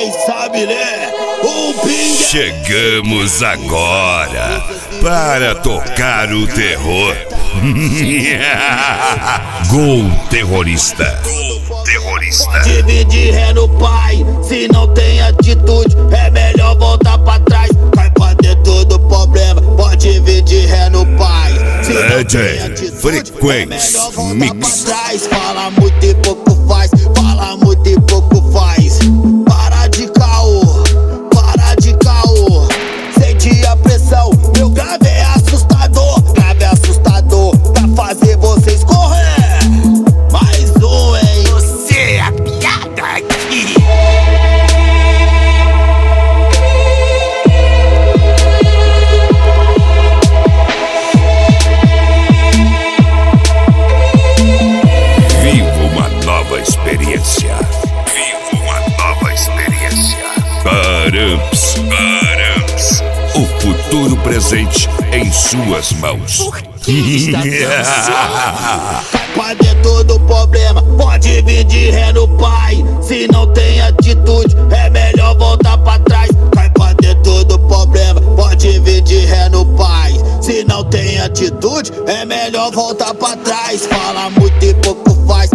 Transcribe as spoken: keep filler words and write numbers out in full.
quem sabe ler o pinga. Chegamos agora para tocar o terror. Gol terrorista. Gol terrorista. Dividir ré no pai, se não tem atitude, é melhor voltar pra trás. Cai pra dentro do problema, pode dividir ré no pai. Se não tem atitude, Frequência é melhor voltar Mix. pra trás. Fala muito e pouco faz, fala muito e pouco faz. Para de caô, para de caô. Sente a pressão, meu grave é assustador. Grave é assustador, pra fazer vocês correr. Mais um, hein? Você é a piada aqui. Viva uma nova experiência. Viva uma nova experiência. Paramps, Paramps. O futuro presente em suas mãos. Cai pra dentro do problema, pode dividir ré no pai. Se não tem atitude, é melhor voltar pra trás. Cai pra dentro do problema, pode dividir ré no pai. Se não tem atitude, é melhor voltar pra trás. Fala muito e pouco faz,